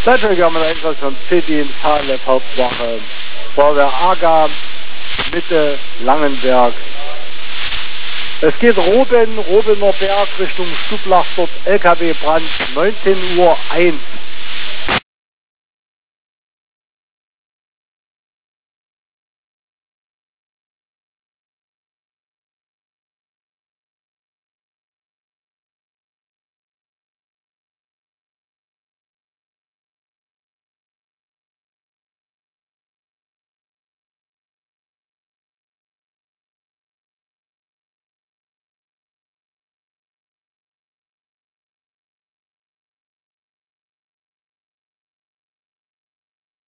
Natürlich haben wir einen Einsatz vom C-Dienst, HLF Hauptwache, Feuerwehr AGA, Mitte, Langenberg. Es geht Robener Berg Richtung Stublach, dort LKW Brand, 19:01 Uhr.